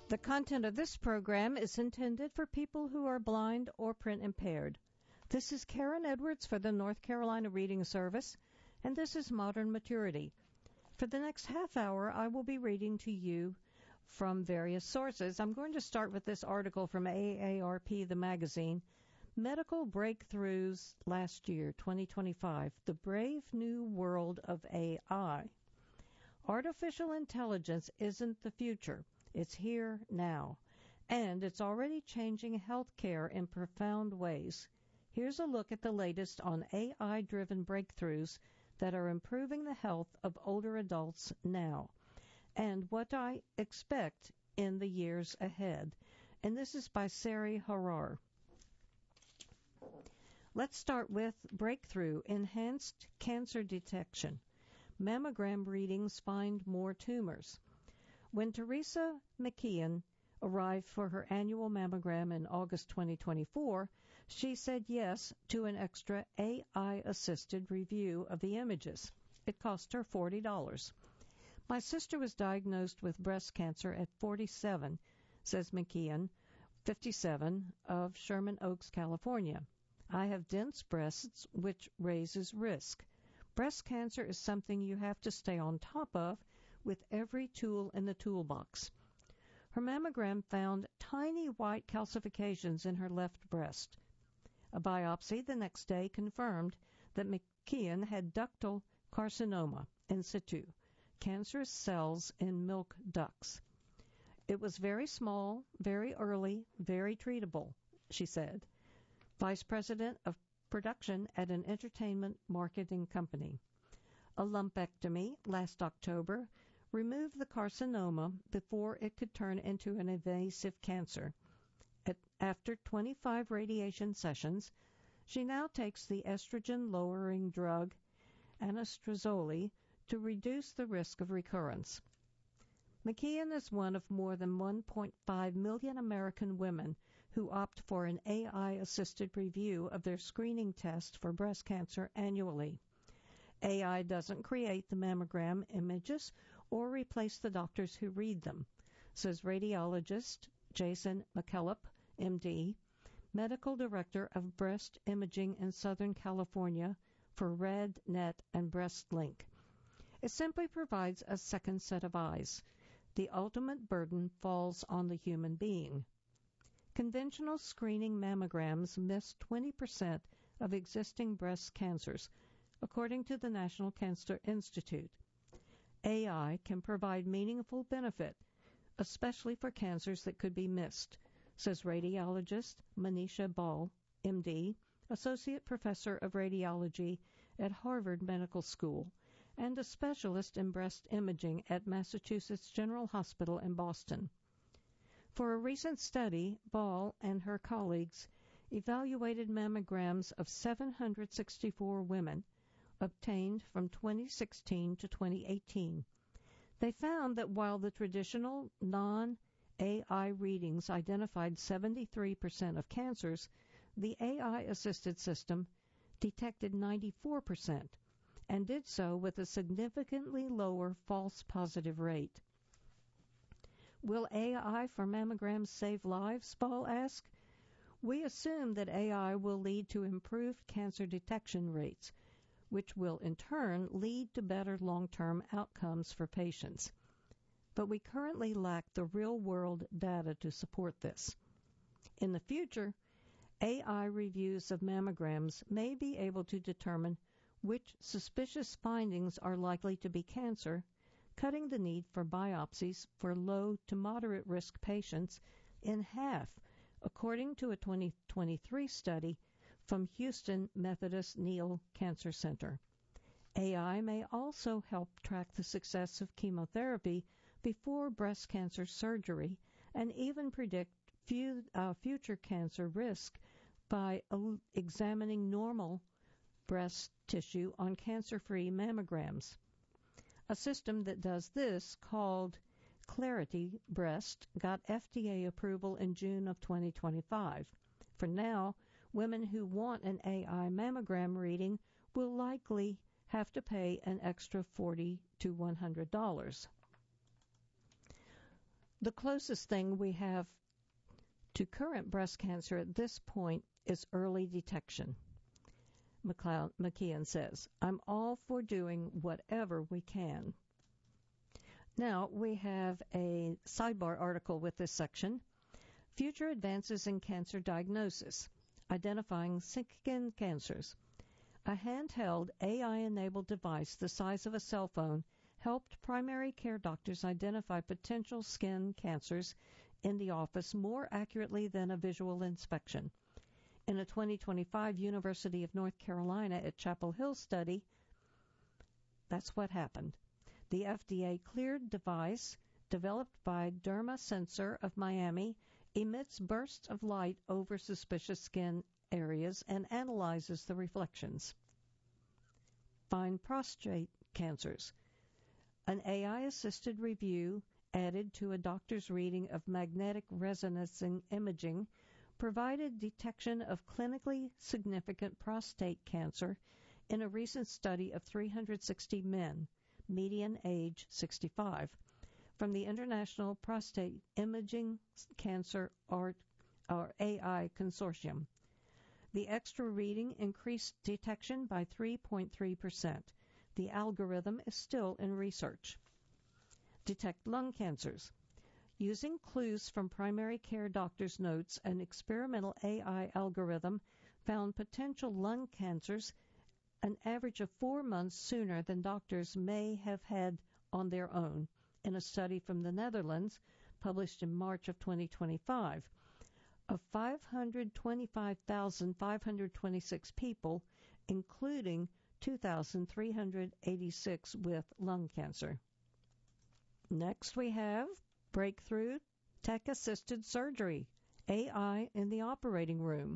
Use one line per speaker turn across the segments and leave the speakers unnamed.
The content of this program is intended for people who are blind or print impaired. This is Karen Edwards for the North Carolina Reading Service, and this is Modern Maturity. For the next half hour, I will be reading to you from various sources. I'm going to start with this article from AARP, the magazine, Medical Breakthroughs Last Year, 2025, The Brave New World of AI. Artificial intelligence isn't the future. It's here now, and it's already changing healthcare in profound ways. Here's a look at the latest on AI-driven breakthroughs that are improving the health of older adults now, and what I expect in the years ahead. And this is by Sari Harar. Let's start with breakthrough, enhanced cancer detection. Mammogram readings find more tumors. When Teresa McKeon arrived for her annual mammogram in August 2024, she said yes to an extra AI-assisted review of the images. It cost her $40. My sister was diagnosed with breast cancer at 47, says McKeon, 57, of Sherman Oaks, California. I have dense breasts, which raises risk. Breast cancer is something you have to stay on top of with every tool in the toolbox. Her mammogram found tiny white calcifications in her left breast. A biopsy the next day confirmed that McKeon had ductal carcinoma in situ, cancerous cells in milk ducts. It was very small, very early, very treatable, she said. Vice President of Production at an entertainment marketing company. A lumpectomy last October removed the carcinoma before it could turn into an invasive cancer. After 25 radiation sessions, she now takes the estrogen-lowering drug anastrozole to reduce the risk of recurrence. McKeon is one of more than 1.5 million American women who opt for an AI-assisted review of their screening test for breast cancer annually. AI doesn't create the mammogram images or replace the doctors who read them, says radiologist Jason McKillop, MD, medical director of breast imaging in Southern California for RadNet and BreastLink. It simply provides a second set of eyes. The ultimate burden falls on the human being. Conventional screening mammograms miss 20% of existing breast cancers, according to the National Cancer Institute. AI can provide meaningful benefit, especially for cancers that could be missed, says radiologist Manisha Ball, MD, Associate Professor of Radiology at Harvard Medical School, and a specialist in breast imaging at Massachusetts General Hospital in Boston. For a recent study, Ball and her colleagues evaluated mammograms of 764 women obtained from 2016 to 2018. They found that while the traditional non-AI readings identified 73% of cancers, the AI-assisted system detected 94% and did so with a significantly lower false positive rate. Will AI for mammograms save lives? Ball asked. We assume that AI will lead to improved cancer detection rates, which will in turn lead to better long-term outcomes for patients. But we currently lack the real-world data to support this. In the future, AI reviews of mammograms may be able to determine which suspicious findings are likely to be cancer, cutting the need for biopsies for low to moderate risk patients in half, according to a 2023 study from Houston Methodist Neal Cancer Center. AI may also help track the success of chemotherapy before breast cancer surgery and even predict future cancer risk by examining normal breast tissue on cancer-free mammograms. A system that does this, called Clarity Breast, got FDA approval in June of 2025. For now, women who want an AI mammogram reading will likely have to pay an extra $40 to $100. The closest thing we have to current breast cancer at this point is early detection, McKeon says. I'm all for doing whatever we can. Now we have a sidebar article with this section. Future advances in cancer diagnosis, identifying skin cancers. A handheld AI-enabled device the size of a cell phone helped primary care doctors identify potential skin cancers in the office more accurately than a visual inspection. In a 2025 University of North Carolina at Chapel Hill study, that's what happened. The FDA-cleared device, developed by DermaSensor of Miami, emits bursts of light over suspicious skin areas and analyzes the reflections. Find prostate cancers. An AI-assisted review added to a doctor's reading of magnetic resonance imaging provided detection of clinically significant prostate cancer in a recent study of 360 men, median age 65, from the International Prostate Imaging Cancer or AI Consortium. The extra reading increased detection by 3.3%. The algorithm is still in research. Detect lung cancers. Using clues from primary care doctors' notes, an experimental AI algorithm found potential lung cancers an average of 4 months sooner than doctors may have had on their own in a study from the Netherlands published in March of 2025. Of 525,526 people, including 2,386 with lung cancer. Next we have breakthrough tech-assisted surgery, AI in the operating room.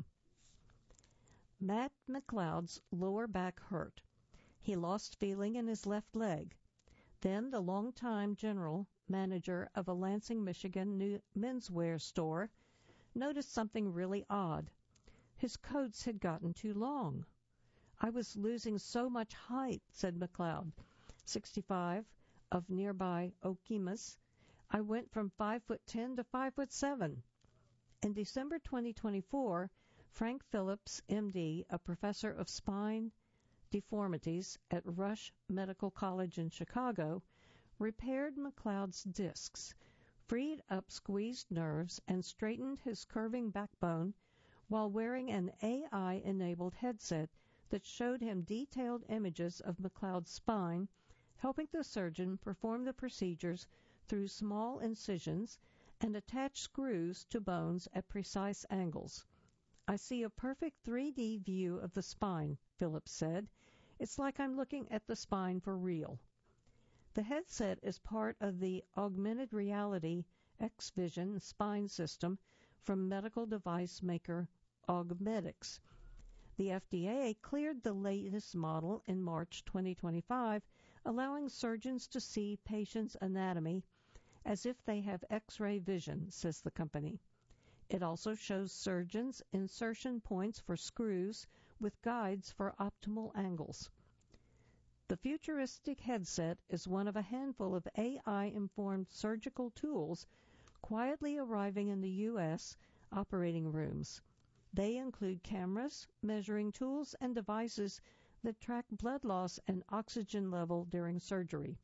Matt McLeod's lower back hurt. He lost feeling in his left leg. Then the longtime general manager of a Lansing, Michigan menswear store noticed something really odd. His coats had gotten too long. I was losing so much height, said McLeod, 65, of nearby Okemos. I went from 5'10" to 5'7". In December 2024, Frank Phillips, MD, a professor of spine deformities at Rush Medical College in Chicago, repaired McLeod's discs, freed up squeezed nerves, and straightened his curving backbone while wearing an AI-enabled headset that showed him detailed images of McLeod's spine, helping the surgeon perform the procedures through small incisions and attach screws to bones at precise angles. I see a perfect 3D view of the spine, Phillips said. It's like I'm looking at the spine for real. The headset is part of the augmented reality X-Vision spine system from medical device maker Augmedix. The FDA cleared the latest model in March 2025, allowing surgeons to see patients' anatomy as if they have X-ray vision, says the company. It also shows surgeons insertion points for screws with guides for optimal angles. The futuristic headset is one of a handful of AI-informed surgical tools quietly arriving in the U.S. operating rooms. They include cameras, measuring tools, and devices that track blood loss and oxygen level during surgery.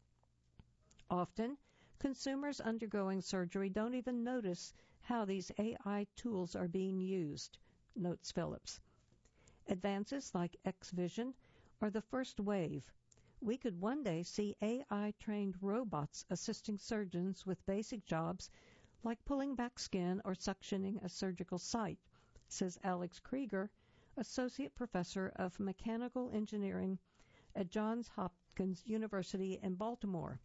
Often, consumers undergoing surgery don't even notice how these AI tools are being used, notes Phillips. Advances like X-Vision are the first wave. We could one day see AI-trained robots assisting surgeons with basic jobs like pulling back skin or suctioning a surgical site, says Alex Krieger, Associate Professor of Mechanical Engineering at Johns Hopkins University in Baltimore.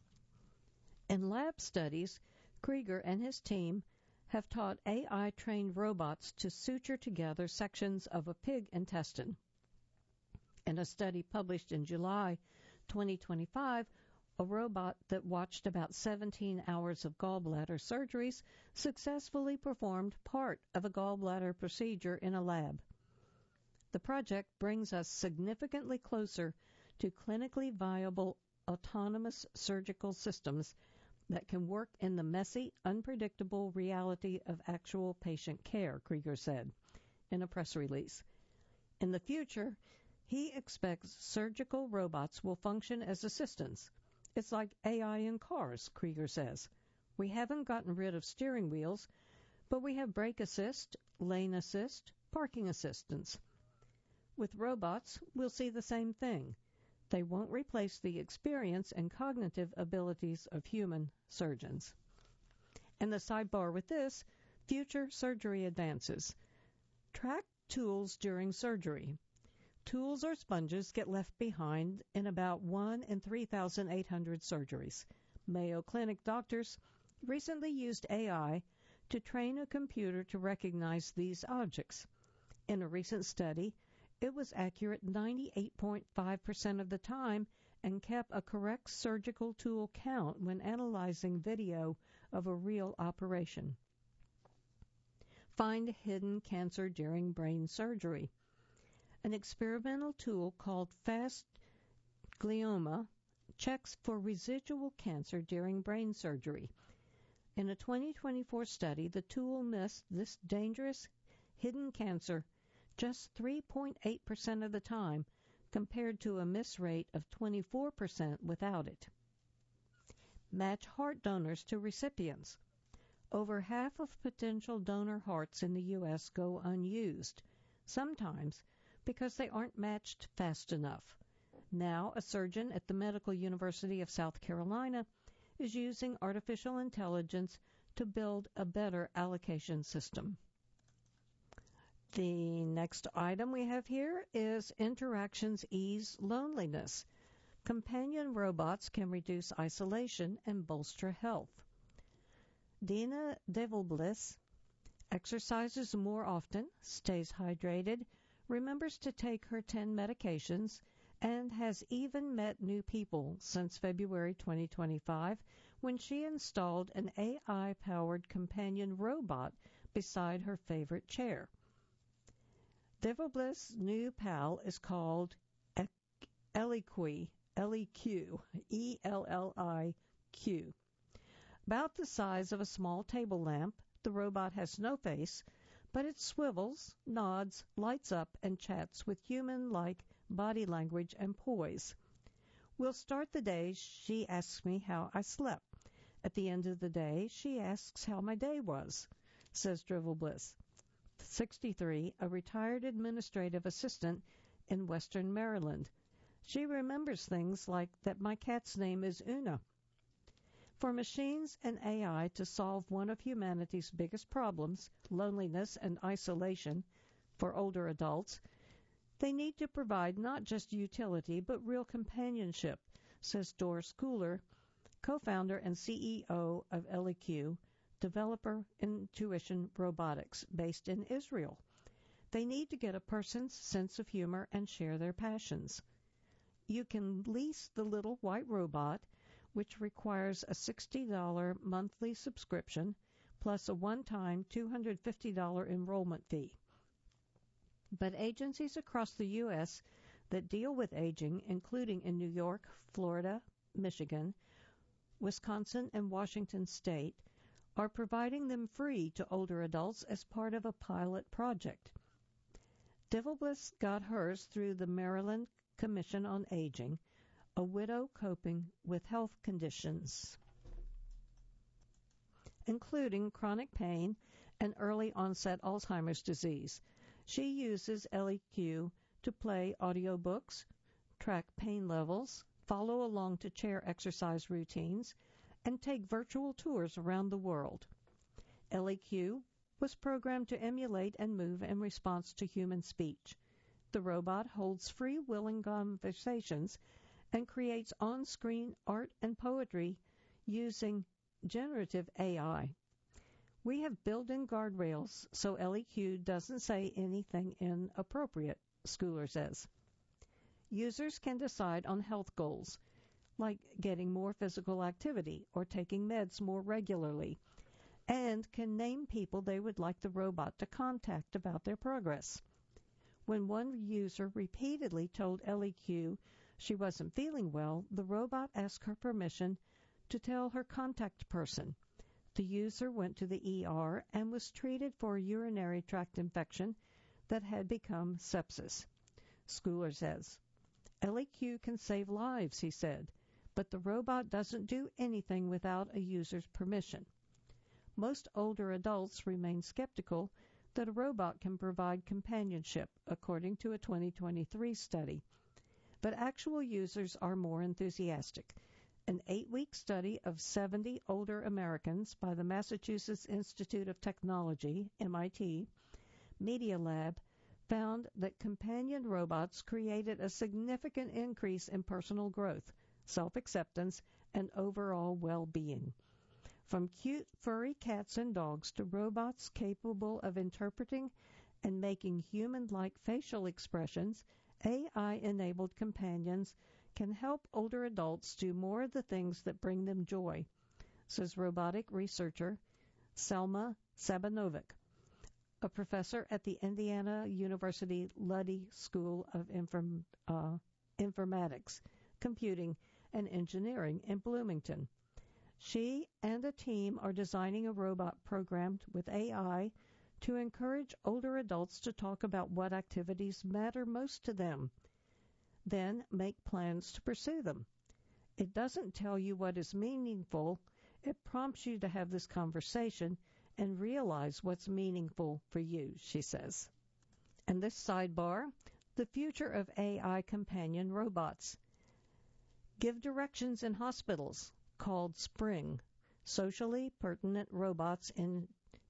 In lab studies, Krieger and his team have taught AI-trained robots to suture together sections of a pig intestine. In a study published in July 2025, a robot that watched about 17 hours of gallbladder surgeries successfully performed part of a gallbladder procedure in a lab. The project brings us significantly closer to clinically viable autonomous surgical systems that can work in the messy, unpredictable reality of actual patient care, Krieger said in a press release. In the future, he expects surgical robots will function as assistants. It's like AI in cars, Krieger says. We haven't gotten rid of steering wheels, but we have brake assist, lane assist, parking assistance. With robots, we'll see the same thing. They won't replace the experience and cognitive abilities of human surgeons. And the sidebar with this, future surgery advances. Track tools during surgery. Tools or sponges get left behind in about 1 in 3,800 surgeries. Mayo Clinic doctors recently used AI to train a computer to recognize these objects. In a recent study, it was accurate 98.5% of the time and kept a correct surgical tool count when analyzing video of a real operation. Find hidden cancer during brain surgery. An experimental tool called Fast Glioma checks for residual cancer during brain surgery. In a 2024 study, the tool missed this dangerous hidden cancer just 3.8% of the time, compared to a miss rate of 24% without it. Match heart donors to recipients. Over half of potential donor hearts in the U.S. go unused, sometimes because they aren't matched fast enough. Now, a surgeon at the Medical University of South Carolina is using artificial intelligence to build a better allocation system. The next item we have here is interactions ease loneliness. Companion robots can reduce isolation and bolster health. Dina Devilbliss exercises more often, stays hydrated, remembers to take her 10 medications, and has even met new people since February 2025 when she installed an AI-powered companion robot beside her favorite chair. Devilbliss' new pal is called Elliq, E-L-L-I-Q. About the size of a small table lamp, the robot has no face, but it swivels, nods, lights up, and chats with human-like body language and poise. We'll start the day, she asks me how I slept. At the end of the day, she asks how my day was, says Devilbliss, 63, a retired administrative assistant in Western Maryland. She remembers things like that my cat's name is Una. For machines and AI to solve one of humanity's biggest problems, loneliness and isolation, for older adults, they need to provide not just utility but real companionship, says Doris Cooler, co-founder and CEO of Elliq, developer Intuition Robotics, based in Israel. They need to get a person's sense of humor and share their passions. You can lease the little white robot, which requires a $60 monthly subscription, plus a one-time $250 enrollment fee. But agencies across the U.S. that deal with aging, including in New York, Florida, Michigan, Wisconsin, and Washington State, are providing them free to older adults as part of a pilot project. Devilbliss got hers through the Maryland Commission on Aging, a widow coping with health conditions, including chronic pain and early onset Alzheimer's disease. She uses Elliq to play audiobooks, track pain levels, follow along to chair exercise routines, and take virtual tours around the world. Elliq was programmed to emulate and move in response to human speech. The robot holds free-willing conversations and creates on-screen art and poetry using generative AI. We have built-in guardrails so Elliq doesn't say anything inappropriate, Schooler says. Users can decide on health goals, like getting more physical activity or taking meds more regularly, and can name people they would like the robot to contact about their progress. When one user repeatedly told Elliq she wasn't feeling well, the robot asked her permission to tell her contact person. The user went to the ER and was treated for a urinary tract infection that had become sepsis. Schooler says, LEQ can save lives, he said, but the robot doesn't do anything without a user's permission. Most older adults remain skeptical that a robot can provide companionship, according to a 2023 study. But actual users are more enthusiastic. An 8-week study of 70 older Americans by the Massachusetts Institute of Technology, MIT, Media Lab, found that companion robots created a significant increase in personal growth, self-acceptance, and overall well-being. From cute, furry cats and dogs to robots capable of interpreting and making human-like facial expressions, AI-enabled companions can help older adults do more of the things that bring them joy, says robotic researcher Selma Sabanovic, a professor at the Indiana University Luddy School of Informatics, Computing, and Engineering in Bloomington. She and a team are designing a robot programmed with AI to encourage older adults to talk about what activities matter most to them, then make plans to pursue them. It doesn't tell you what is meaningful. It prompts you to have this conversation and realize what's meaningful for you, she says. And this sidebar, the future of AI companion robots. Give directions in hospitals, called Spring, socially pertinent robots in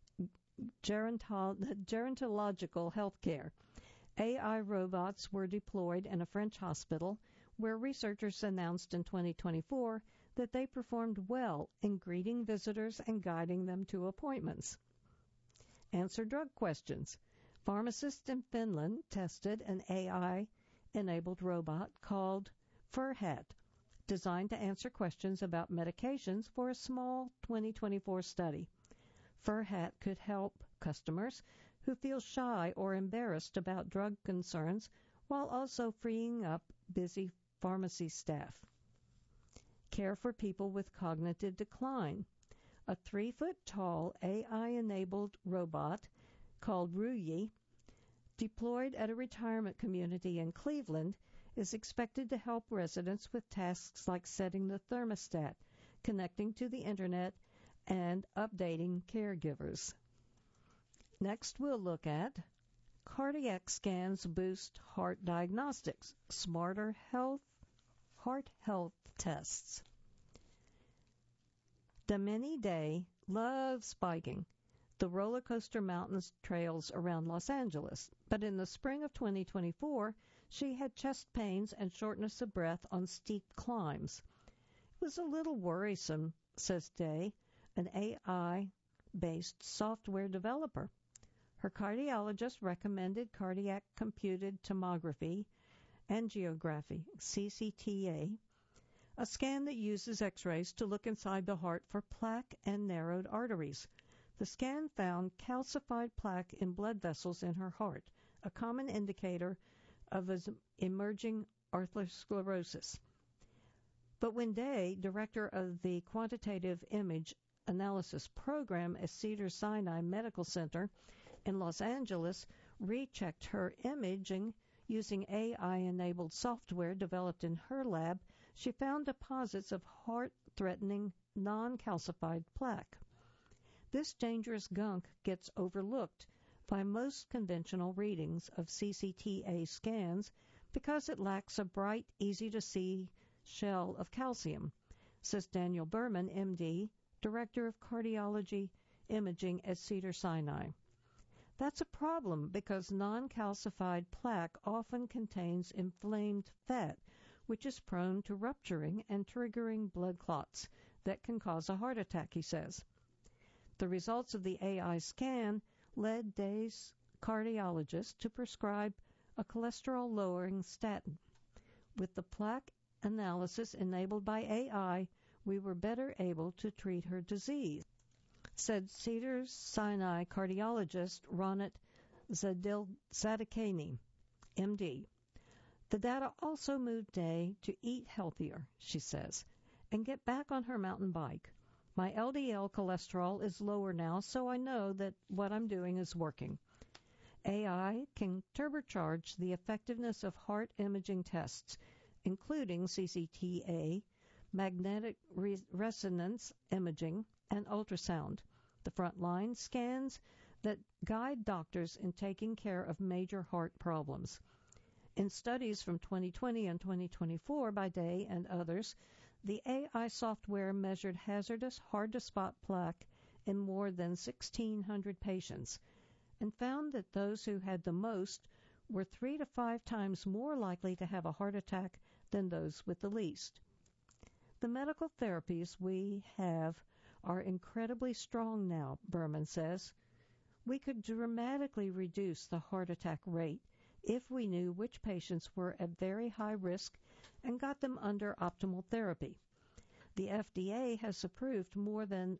gerontological healthcare. AI robots were deployed in a French hospital where researchers announced in 2024 that they performed well in greeting visitors and guiding them to appointments. Answer drug questions. Pharmacists in Finland tested an AI-enabled robot called Furhat, designed to answer questions about medications for a small 2024 study. Furhat could help customers who feel shy or embarrassed about drug concerns while also freeing up busy pharmacy staff. Care for people with cognitive decline. A 3-foot-tall AI-enabled robot called Ruyi, deployed at a retirement community in Cleveland, is expected to help residents with tasks like setting the thermostat, connecting to the internet, and updating caregivers. Next, we'll look at cardiac scans boost heart diagnostics, smarter heart health tests. Damini Day loves biking the roller coaster mountains trails around Los Angeles, but in the spring of 2024, she had chest pains and shortness of breath on steep climbs. It was a little worrisome, says Day, an AI-based software developer. Her cardiologist recommended cardiac computed tomography, angiography, CCTA, a scan that uses X-rays to look inside the heart for plaque and narrowed arteries. The scan found calcified plaque in blood vessels in her heart, a common indicator of emerging atherosclerosis. But when Day, director of the Quantitative Image Analysis Program at Cedars-Sinai Medical Center in Los Angeles, rechecked her imaging using AI-enabled software developed in her lab, she found deposits of heart-threatening non-calcified plaque. This dangerous gunk gets overlooked by most conventional readings of CCTA scans because it lacks a bright, easy-to-see shell of calcium, says Daniel Berman, MD, Director of Cardiology Imaging at Cedars-Sinai. That's a problem because non-calcified plaque often contains inflamed fat, which is prone to rupturing and triggering blood clots that can cause a heart attack, he says. The results of the AI scan led Day's cardiologist to prescribe a cholesterol-lowering statin. With the plaque analysis enabled by AI, we were better able to treat her disease, said Cedars-Sinai cardiologist Ronit Zadikani, MD. The data also moved Day to eat healthier, she says, and get back on her mountain bike. My LDL cholesterol is lower now, so I know that what I'm doing is working. AI can turbocharge the effectiveness of heart imaging tests, including CCTA, magnetic resonance imaging, and ultrasound, the frontline scans that guide doctors in taking care of major heart problems. In studies from 2020 and 2024 by Day and others, the AI software measured hazardous, hard-to-spot plaque in more than 1,600 patients and found that those who had the most were 3 to 5 times more likely to have a heart attack than those with the least. The medical therapies we have are incredibly strong now, Berman says. We could dramatically reduce the heart attack rate if we knew which patients were at very high risk and got them under optimal therapy. The FDA has approved more than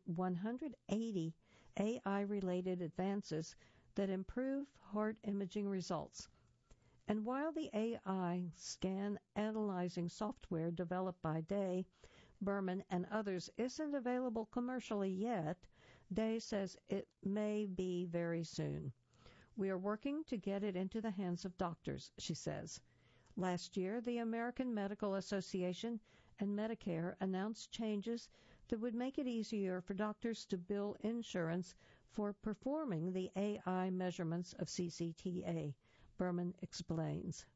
180 AI-related advances that improve heart imaging results. And while the AI scan analyzing software developed by Day, Berman, and others isn't available commercially yet, Day says it may be very soon. We are working to get it into the hands of doctors, she says. Last year, the American Medical Association and Medicare announced changes that would make it easier for doctors to bill insurance for performing the AI measurements of CCTA, Berman explains.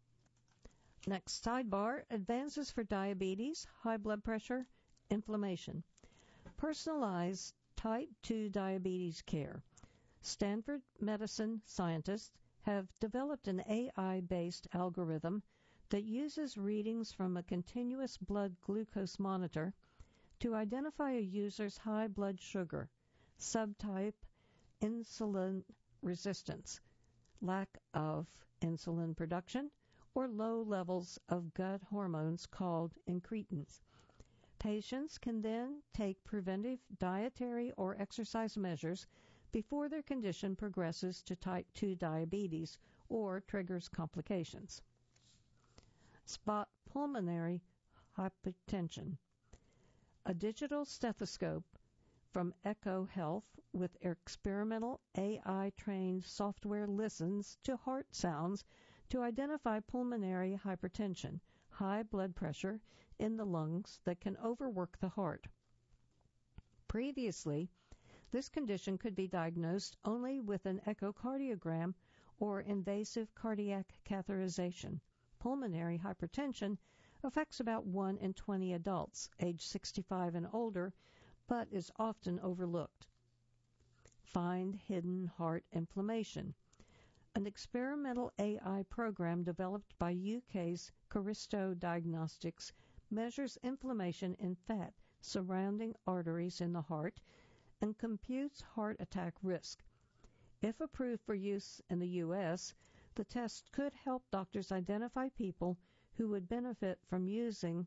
Next sidebar, advances for diabetes, high blood pressure, inflammation. Personalized type 2 diabetes care. Stanford medicine scientists have developed an AI-based algorithm that uses readings from a continuous blood glucose monitor to identify a user's high blood sugar, subtype insulin resistance, lack of insulin production, or low levels of gut hormones called incretins. Patients can then take preventive dietary or exercise measures before their condition progresses to type 2 diabetes or triggers complications. Spot pulmonary hypertension. A digital stethoscope from Echo Health with experimental AI-trained software listens to heart sounds to identify pulmonary hypertension, high blood pressure in the lungs that can overwork the heart. Previously, this condition could be diagnosed only with an echocardiogram or invasive cardiac catheterization. Pulmonary hypertension affects about 1 in 20 adults, age 65 and older, but is often overlooked. Find hidden heart inflammation. An experimental AI program developed by UK's Caristo Diagnostics measures inflammation in fat surrounding arteries in the heart and computes heart attack risk. If approved for use in the U.S., the test could help doctors identify people who would benefit from using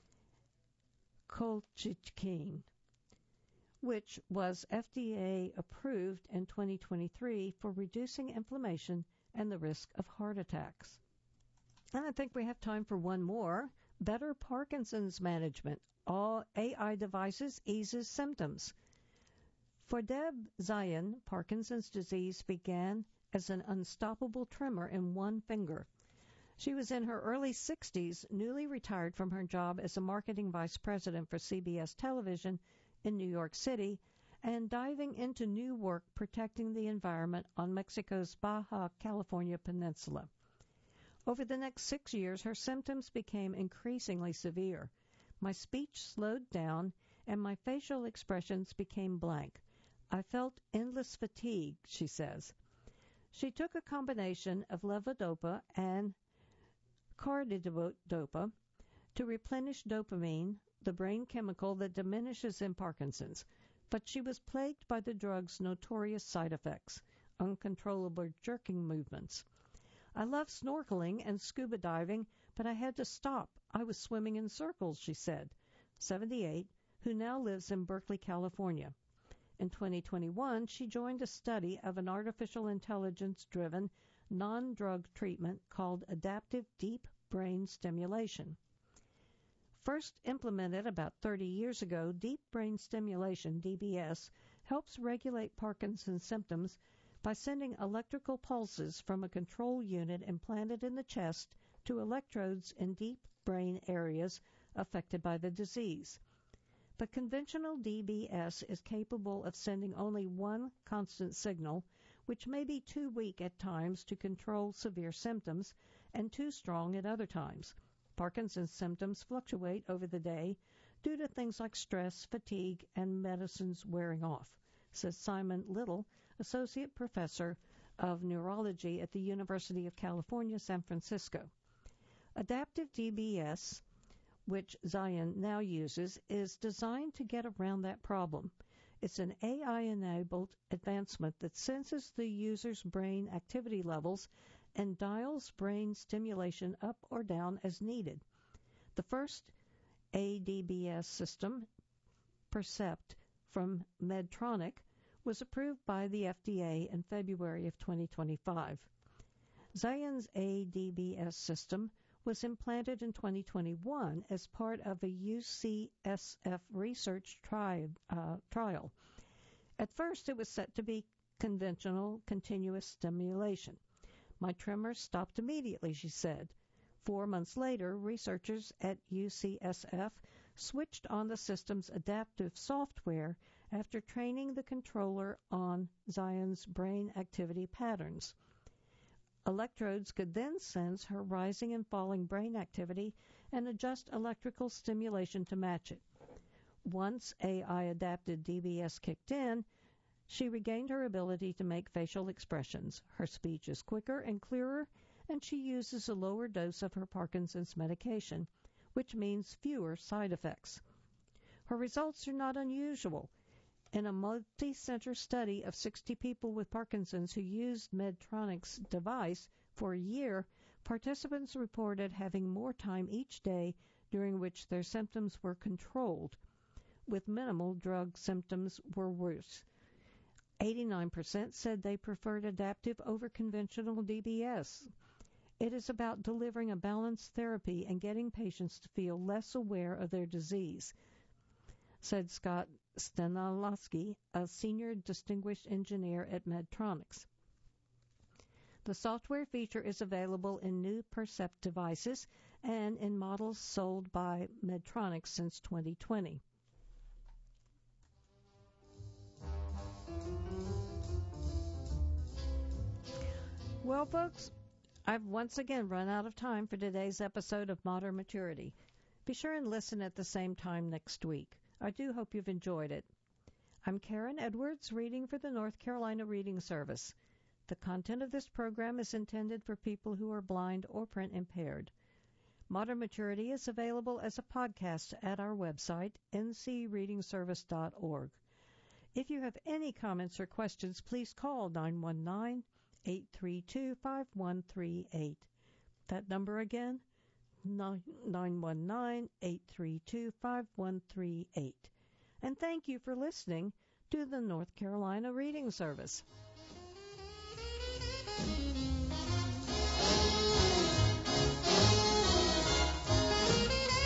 colchicine, which was FDA approved in 2023 for reducing inflammation and the risk of heart attacks. And I think we have time for one more. Better Parkinson's management. All AI devices eases symptoms. For Deb Zion, Parkinson's disease began as an unstoppable tremor in one finger. She was in her early 60s, newly retired from her job as a marketing vice president for CBS Television in New York City, and diving into new work protecting the environment on Mexico's Baja California Peninsula. Over the next 6 years, her symptoms became increasingly severe. My speech slowed down, and my facial expressions became blank. I felt endless fatigue, she says. She took a combination of levodopa and carbidopa to replenish dopamine, the brain chemical that diminishes in Parkinson's, but she was plagued by the drug's notorious side effects, uncontrollable jerking movements. I love snorkeling and scuba diving, but I had to stop. I was swimming in circles, she said, 78, who now lives in Berkeley, California. In 2021, she joined a study of an artificial intelligence-driven, non-drug treatment called adaptive deep brain stimulation. First implemented about 30 years ago, deep brain stimulation, DBS, helps regulate Parkinson's symptoms by sending electrical pulses from a control unit implanted in the chest to electrodes in deep brain areas affected by the disease. But conventional DBS is capable of sending only one constant signal, which may be too weak at times to control severe symptoms and too strong at other times. Parkinson's symptoms fluctuate over the day due to things like stress, fatigue, and medicines wearing off, says Simon Little, Associate Professor of Neurology at the University of California, San Francisco. Adaptive DBS, which Xion now uses, is designed to get around that problem. It's an AI-enabled advancement that senses the user's brain activity levels and dials brain stimulation up or down as needed. The first ADBS system, Percept, from Medtronic, was approved by the FDA in February of 2025. Xion's ADBS system was implanted in 2021 as part of a UCSF research trial. At first, it was set to be conventional continuous stimulation. My tremors stopped immediately, she said. 4 months later, researchers at UCSF switched on the system's adaptive software after training the controller on Xion's brain activity patterns. Electrodes could then sense her rising and falling brain activity and adjust electrical stimulation to match it. Once AI-adapted DBS kicked in, she regained her ability to make facial expressions. Her speech is quicker and clearer, and she uses a lower dose of her Parkinson's medication, which means fewer side effects. Her results are not unusual. In a multi-center study of 60 people with Parkinson's who used Medtronic's device for a year, participants reported having more time each day during which their symptoms were controlled, with minimal drug symptoms were worse. 89% said they preferred adaptive over conventional DBS. It is about delivering a balanced therapy and getting patients to feel less aware of their disease, said Scott Stanilowski, a senior distinguished engineer at Medtronic. The software feature is available in new Percept devices and in models sold by Medtronic since 2020. Well, folks, I've once again run out of time for today's episode of Modern Maturity. Be sure and listen at the same time next week. I do hope you've enjoyed it. I'm Karen Edwards, reading for the North Carolina Reading Service. The content of this program is intended for people who are blind or print impaired. Modern Maturity is available as a podcast at our website, ncreadingservice.org. If you have any comments or questions, please call 919-832-5138. That number again, 919-832-5138. And thank you for listening to the North Carolina Reading Service.